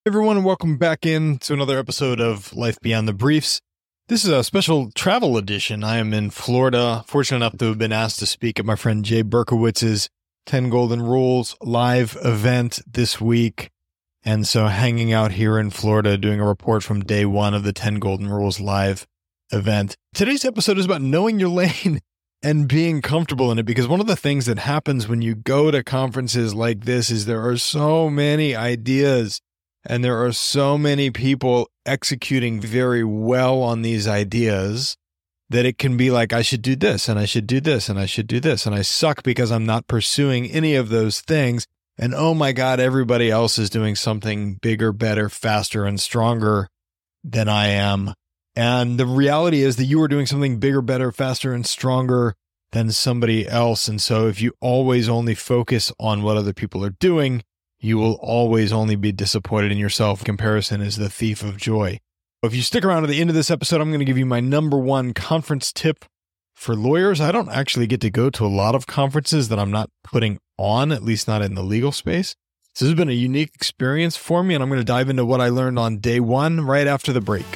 Everyone, welcome back in to another episode of Life Beyond the Briefs. This is a special travel edition. I am in Florida, fortunate enough to have been asked to speak at my friend Jay Berkowitz's 10 Golden Rules live event this week. And so hanging out here in Florida, doing a report from day one of the 10 Golden Rules live event. Today's episode is about knowing your lane and being comfortable in it, because one of the things that happens when you go to conferences like this is there are so many ideas. And there are so many people executing very well on these ideas that it can be like, I should do this, and I should do this, and I should do this. And I suck because I'm not pursuing any of those things. And oh my God, everybody else is doing something bigger, better, faster, and stronger than I am. And the reality is that you are doing something bigger, better, faster, and stronger than somebody else. And so if you always only focus on what other people are doing, you will always only be disappointed in yourself. Comparison is the thief of joy. If you stick around to the end of this episode, I'm going to give you my number one conference tip for lawyers. I don't actually get to go to a lot of conferences that I'm not putting on, at least not in the legal space. So this has been a unique experience for me, and I'm going to dive into what I learned on day one right after the break.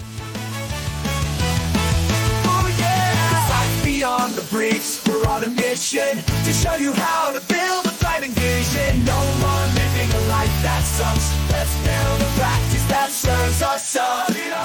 Oh yeah! Life Beyond the Briefs, we're on a mission to show you how to build a thriving vision. No more living a life that sucks. Let's build a practice that serves us up.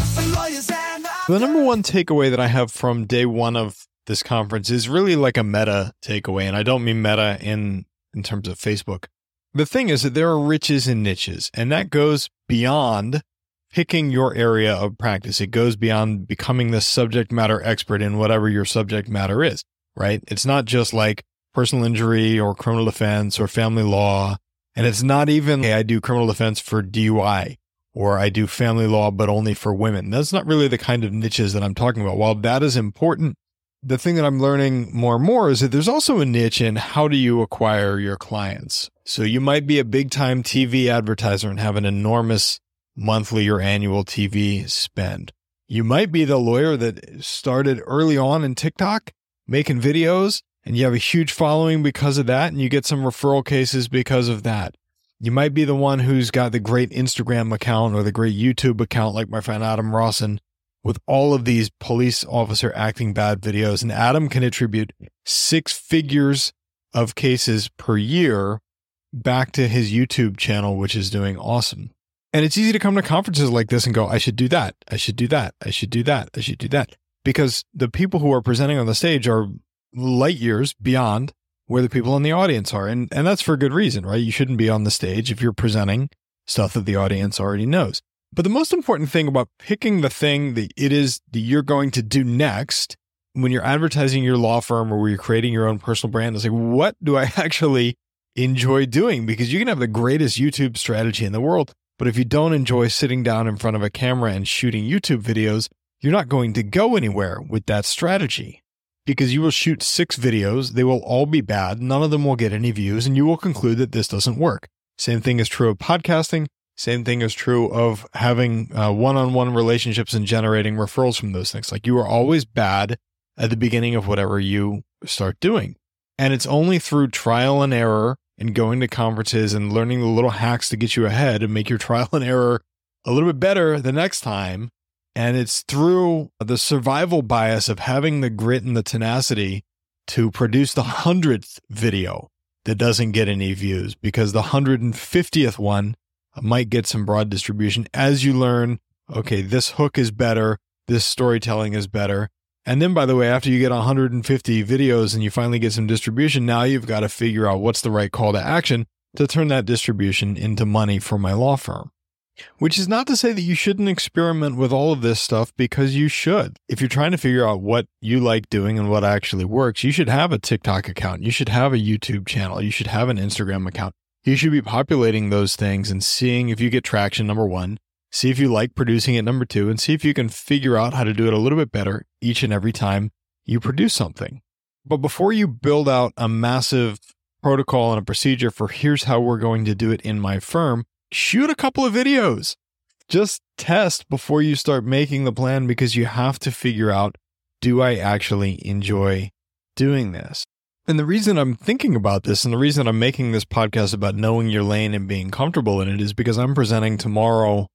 The number one takeaway that I have from day one of this conference is really like a meta takeaway. And I don't mean meta in terms of Facebook. The thing is that there are riches and niches, and that goes beyond picking your area of practice. It goes beyond becoming the subject matter expert in whatever your subject matter is, right? It's not just like personal injury or criminal defense or family law. And it's not even, hey, I do criminal defense for DUI, or I do family law, but only for women. That's not really the kind of niches that I'm talking about. While that is important, the thing that I'm learning more and more is that there's also a niche in how do you acquire your clients. So you might be a big time TV advertiser and have an enormous monthly or annual TV spend. You might be the lawyer that started early on in TikTok making videos, and you have a huge following because of that, and you get some referral cases because of that. You might be the one who's got the great Instagram account or the great YouTube account like my friend Adam Rawson with all of these police officer acting bad videos. And Adam can attribute 6 figures of cases per year back to his YouTube channel, which is doing awesome. And it's easy to come to conferences like this and go, I should do that. I should do that. I should do that. I should do that. Because the people who are presenting on the stage are light years beyond where the people in the audience are. And that's for good reason, right? You shouldn't be on the stage if you're presenting stuff that the audience already knows. But the most important thing about picking the thing that it is that you're going to do next when you're advertising your law firm or where you're creating your own personal brand is like, what do I actually enjoy doing? Because you can have the greatest YouTube strategy in the world, but if you don't enjoy sitting down in front of a camera and shooting YouTube videos, you're not going to go anywhere with that strategy. Because you will shoot 6 videos, they will all be bad, none of them will get any views, and you will conclude that this doesn't work. Same thing is true of podcasting, same thing is true of having one-on-one relationships and generating referrals from those things. Like you are always bad at the beginning of whatever you start doing. And it's only through trial and error and going to conferences and learning the little hacks to get you ahead and make your trial and error a little bit better the next time. And it's through the survival bias of having the grit and the tenacity to produce the 100th video that doesn't get any views, because the 150th one might get some broad distribution as you learn, okay, this hook is better, this storytelling is better. And then, by the way, after you get 150 videos and you finally get some distribution, now you've got to figure out what's the right call to action to turn that distribution into money for my law firm. Which is not to say that you shouldn't experiment with all of this stuff, because you should. If you're trying to figure out what you like doing and what actually works, you should have a TikTok account. You should have a YouTube channel. You should have an Instagram account. You should be populating those things and seeing if you get traction, number one. See if you like producing it, number two, and see if you can figure out how to do it a little bit better each and every time you produce something. But before you build out a massive protocol and a procedure for here's how we're going to do it in my firm, shoot a couple of videos. Just test before you start making the plan, because you have to figure out, do I actually enjoy doing this? And the reason I'm thinking about this and the reason I'm making this podcast about knowing your lane and being comfortable in it is because I'm presenting tomorrow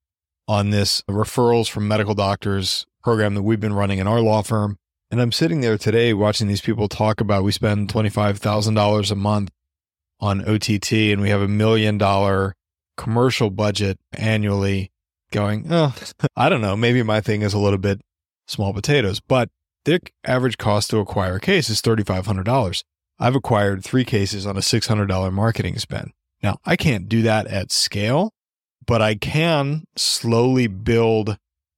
on this referrals from medical doctors program that we've been running in our law firm. And I'm sitting there today watching these people talk about, we spend $25,000 a month on OTT and we have $1 million commercial budget annually, going, oh, I don't know, maybe my thing is a little bit small potatoes, but their average cost to acquire a case is $3,500. I've acquired 3 cases on a $600 marketing spend. Now, I can't do that at scale, but I can slowly build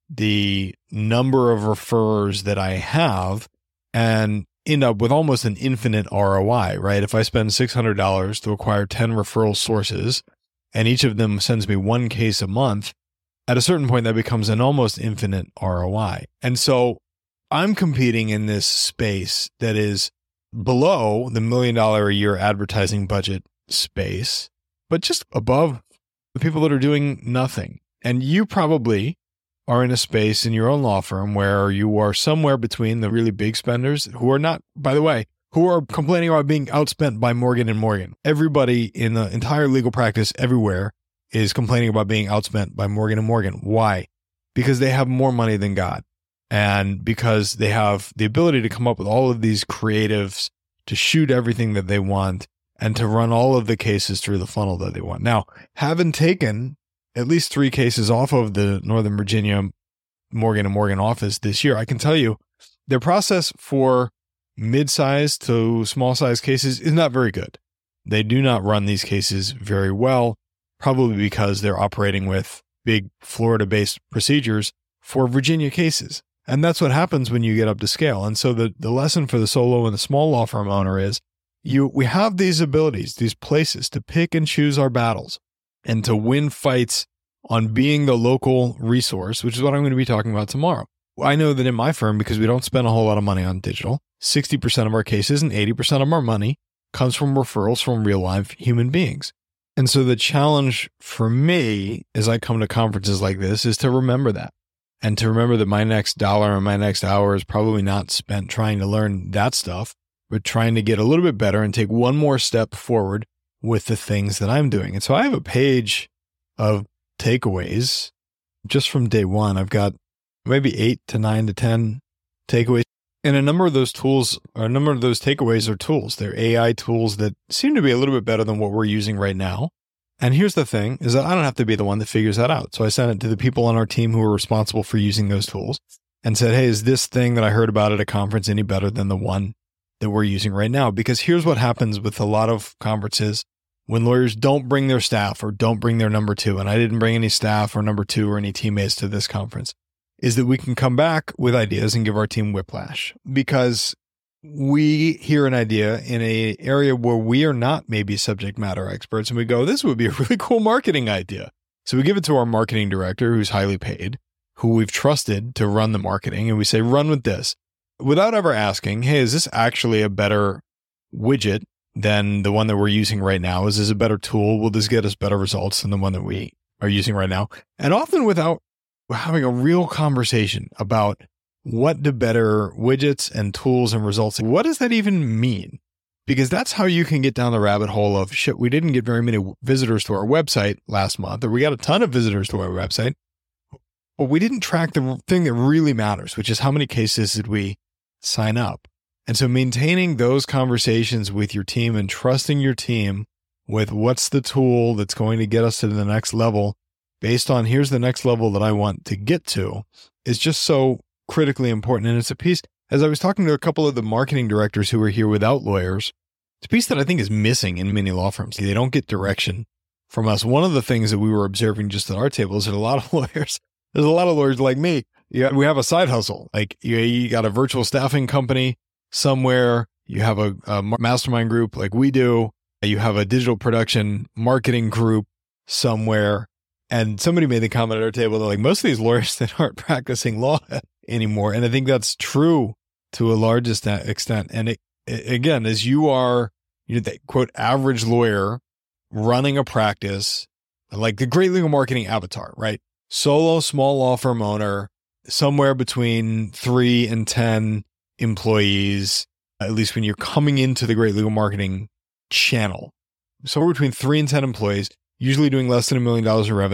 the number of referrers that I have and end up with almost an infinite ROI, right? If I spend $600 to acquire 10 referral sources and each of them sends me 1 case a month, at a certain point that becomes an almost infinite ROI. And so I'm competing in this space that is below the $1 million a year advertising budget space, but just above the people that are doing nothing. And you probably are in a space in your own law firm where you are somewhere between the really big spenders who are not, by the way, who are complaining about being outspent by Morgan & Morgan. Everybody in the entire legal practice everywhere is complaining about being outspent by Morgan & Morgan. Why? Because they have more money than God. And because they have the ability to come up with all of these creatives to shoot everything that they want and to run all of the cases through the funnel that they want. Now, having taken at least 3 cases off of the Northern Virginia Morgan & Morgan office this year, I can tell you their process for mid-size to small-size cases is not very good. They do not run these cases very well, probably because they're operating with big Florida-based procedures for Virginia cases. And that's what happens when you get up to scale. And so the lesson for the solo and the small law firm owner is we have these abilities, these places to pick and choose our battles and to win fights on being the local resource, which is what I'm going to be talking about tomorrow. I know that in my firm, because we don't spend a whole lot of money on digital, 60% of our cases and 80% of our money comes from referrals from real life human beings. And so the challenge for me as I come to conferences like this is to remember that. And to remember that my next dollar and my next hour is probably not spent trying to learn that stuff, but trying to get a little bit better and take one more step forward with the things that I'm doing. And so I have a page of takeaways just from day one. I've got maybe 8 to 9 to 10 takeaways. And a number of those tools, or a number of those takeaways are tools. They're AI tools that seem to be a little bit better than what we're using right now. And here's the thing, is that I don't have to be the one that figures that out. So I sent it to the people on our team who are responsible for using those tools and said, hey, is this thing that I heard about at a conference any better than the one that we're using right now? Because here's what happens with a lot of conferences when lawyers don't bring their staff or don't bring their number 2, and I didn't bring any staff or number 2 or any teammates to this conference, is that we can come back with ideas and give our team whiplash because we hear an idea in an area where we are not maybe subject matter experts, and we go, this would be a really cool marketing idea. So we give it to our marketing director, who's highly paid, who we've trusted to run the marketing, and we say, run with this, without ever asking, hey, is this actually a better widget than the one that we're using right now? Is this a better tool? Will this get us better results than the one that we are using right now? And often without having a real conversation about what do better widgets and tools and results, what does that even mean? Because that's how you can get down the rabbit hole of, shit, we didn't get very many visitors to our website last month, or we got a ton of visitors to our website, but we didn't track the thing that really matters, which is how many cases did we sign up? And so maintaining those conversations with your team and trusting your team with what's the tool that's going to get us to the next level based on here's the next level that I want to get to is just so critically important. And it's a piece, as I was talking to a couple of the marketing directors who were here without lawyers, it's a piece that I think is missing in many law firms. They don't get direction from us. One of the things that we were observing just at our table is that a lot of lawyers, there's a lot of lawyers like me. Yeah, we have a side hustle. Like you got a virtual staffing company somewhere. You have a mastermind group like we do. You have a digital production marketing group somewhere. And somebody made the comment at our table that like most of these lawyers that aren't practicing law anymore. And I think that's true to a large extent. And it, again, as you are, the quote, average lawyer running a practice, like the great legal marketing avatar, right? Solo, small law firm owner, somewhere between 3 and 10 employees, at least when you're coming into the great legal marketing channel. Somewhere between 3 and 10 employees, usually doing less than $1 million in revenue,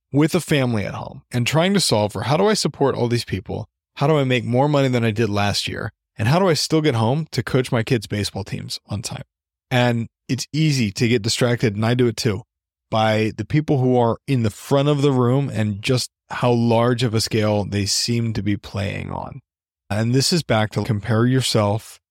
with a family at home and trying to solve for how do I support all these people? How do I make more money than I did last year? And how do I still get home to coach my kids' baseball teams on time? And it's easy to get distracted, and I do it too, by the people who are in the front of the room and just how large of a scale they seem to be playing on. And this is back to compare yourself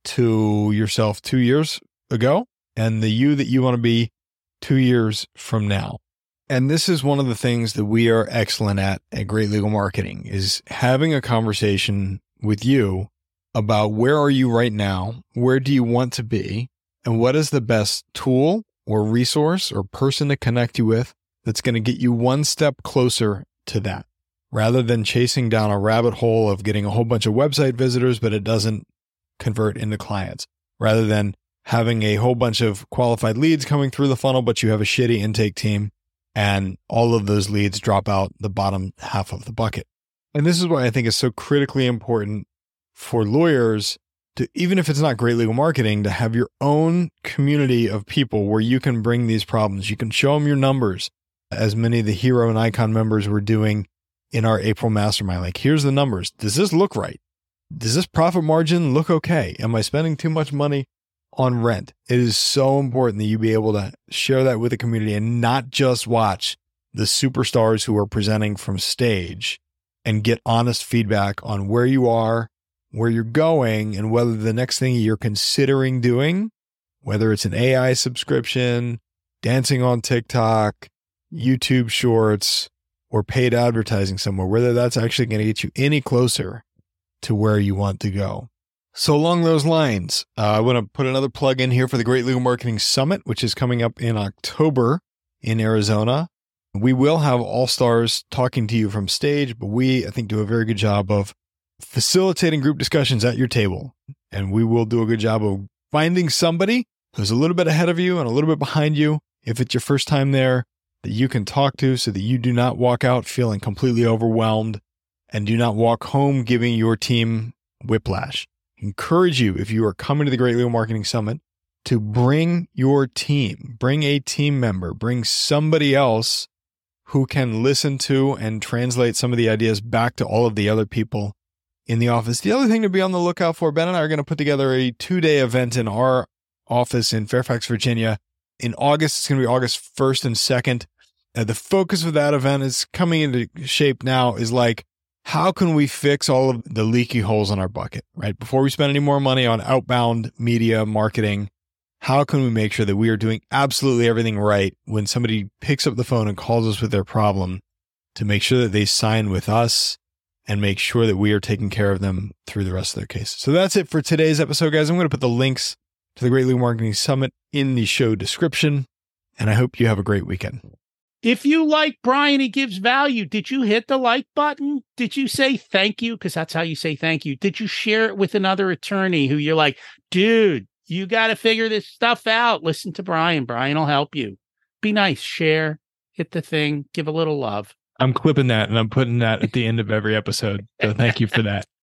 to yourself 2 years ago and the you that you want to be 2 years from now. And this is one of the things that we are excellent at Great Legal Marketing, is having a conversation with you about where are you right now, where do you want to be, and what is the best tool or resource or person to connect you with that's going to get you one step closer to that, rather than chasing down a rabbit hole of getting a whole bunch of website visitors, but it doesn't convert into clients, rather than having a whole bunch of qualified leads coming through the funnel, but you have a shitty intake team and all of those leads drop out the bottom half of the bucket. And this is why I think it's so critically important for lawyers to, even if it's not great legal marketing, to have your own community of people where you can bring these problems. You can show them your numbers, as many of the Hero and Icon members were doing in our April mastermind. Like, here's the numbers. Does this look right? Does this profit margin look okay? Am I spending too much money on rent? It is so important that you be able to share that with the community and not just watch the superstars who are presenting from stage, and get honest feedback on where you are, where you're going, and whether the next thing you're considering doing, whether it's an AI subscription, dancing on TikTok, YouTube shorts, or paid advertising somewhere, whether that's actually going to get you any closer to where you want to go. So along those lines, I want to put another plug in here for the Great Legal Marketing Summit, which is coming up in October in Arizona. We will have all-stars talking to you from stage, but we, I think, do a very good job of facilitating group discussions at your table. And we will do a good job of finding somebody who's a little bit ahead of you and a little bit behind you, if it's your first time there, that you can talk to so that you do not walk out feeling completely overwhelmed and do not walk home giving your team whiplash. Encourage you, if you are coming to the Great Legal Marketing Summit, to bring your team, bring a team member, bring somebody else who can listen to and translate some of the ideas back to all of the other people in the office. The other thing to be on the lookout for, Ben and I are going to put together a 2-day event in our office in Fairfax, Virginia. In August, it's going to be August 1st and 2nd. The focus of that event is coming into shape now, is like, how can we fix all of the leaky holes in our bucket, right? Before we spend any more money on outbound media marketing, how can we make sure that we are doing absolutely everything right when somebody picks up the phone and calls us with their problem, to make sure that they sign with us and make sure that we are taking care of them through the rest of their case. So that's it for today's episode, guys. I'm going to put the links to the Great Legal Marketing Summit in the show description, and I hope you have a great weekend. If you like Brian, he gives value. Did you hit the like button? Did you say thank you? Because that's how you say thank you. Did you share it with another attorney who you're like, dude, you got to figure this stuff out. Listen to Brian. Brian will help you. Be nice. Share. Hit the thing. Give a little love. I'm clipping that and I'm putting that at the end of every episode. So thank you for that.